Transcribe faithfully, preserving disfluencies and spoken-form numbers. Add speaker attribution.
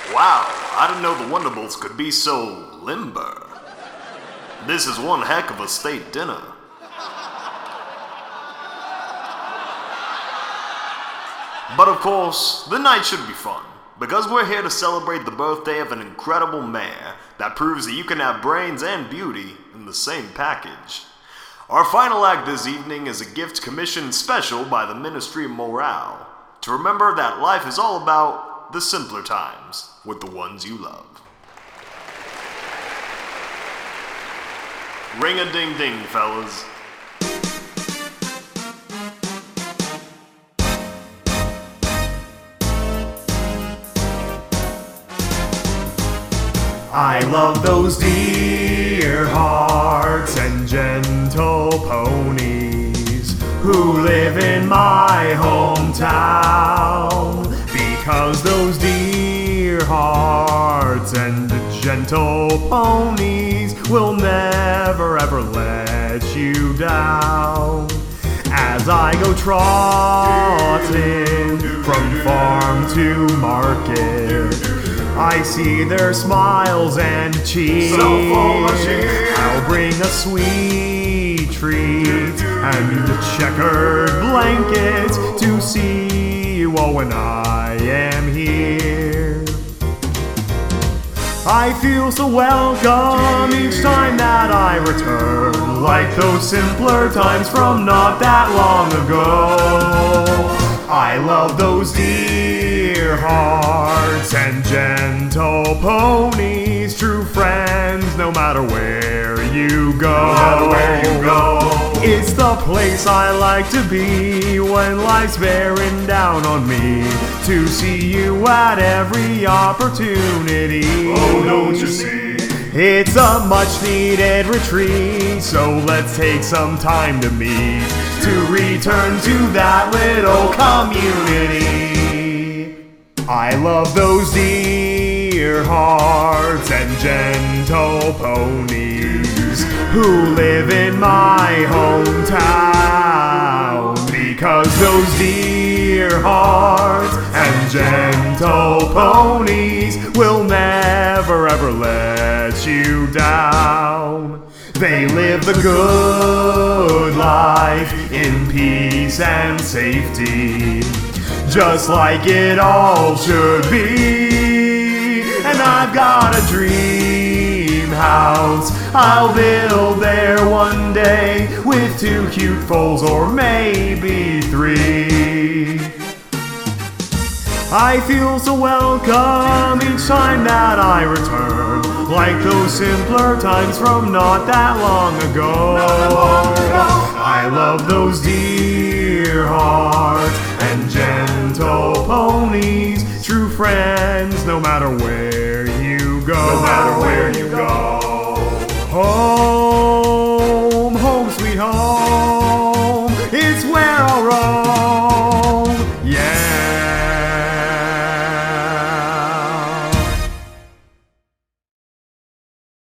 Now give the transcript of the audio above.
Speaker 1: Wow, I didn't know the Wonderbolts could be so limber. This is one heck of a state dinner. But of course, the night should be fun, because we're here to celebrate the birthday of an incredible mayor that proves that you can have brains and beauty in the same package. Our final act this evening is a gift commissioned special by the Ministry of Morale, to remember that life is all about the simpler times with the ones you love. Ring-a-ding-ding, fellas.
Speaker 2: I love those dear hearts and gentle ponies who live in my hometown, because those dear hearts and gentle ponies will never ever let you down. As I go trotting from farm to market, I see their smiles and cheeks.
Speaker 1: So full of cheer.
Speaker 2: I'll bring a sweet treat and a checkered blanket to see you all when I am here. I feel so welcome each time that I return, like those simpler times from not that long ago. I love those dear hearts and gentle ponies, true friends no matter where you go.
Speaker 1: No matter where you go.
Speaker 2: It's the place I like to be when life's bearing down on me, to see you at every opportunity.
Speaker 1: Oh, don't you see?
Speaker 2: It's a much needed retreat, so let's take some time to meet, to return to that little community. I love those dear hearts and gentle ponies who live in my hometown, because those dear hearts and gentle ponies will never ever let you down. They live the good life in peace and safety, just like it all should be. And I've got a dream house I'll build there one day, with two cute foals or maybe three. I feel so welcome each time that I return, like those simpler times from not that long ago. I love those dear hearts and gentle ponies, true friends no matter where you go.
Speaker 1: No matter where